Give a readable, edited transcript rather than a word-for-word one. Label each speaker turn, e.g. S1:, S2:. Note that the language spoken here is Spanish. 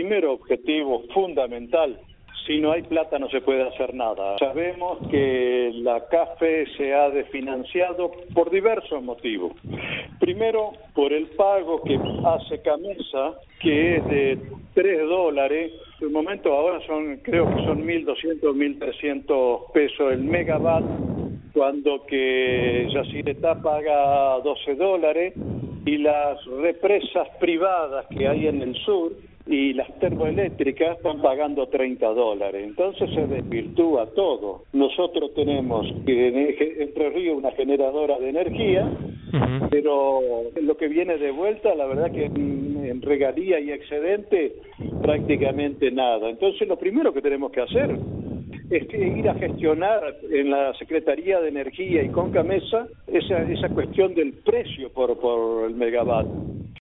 S1: primer objetivo fundamental. Si no hay plata no se puede hacer nada. Sabemos que la CAFE se ha desfinanciado por diversos motivos. Primero, por el pago que hace Camesa, que es de $3. En el momento ahora creo que son 1.200, 1.300 pesos el megavatio, cuando que Yacyretá paga $12 y las represas privadas que hay en el sur y las termoeléctricas están pagando $30. Entonces se desvirtúa todo. Nosotros tenemos Entre Ríos una generadora de energía, pero lo que viene de vuelta, la verdad que en regalía y excedente prácticamente nada. Entonces lo primero que tenemos que hacer es ir a gestionar en la Secretaría de Energía y con Camesa esa cuestión del precio por el megavatio.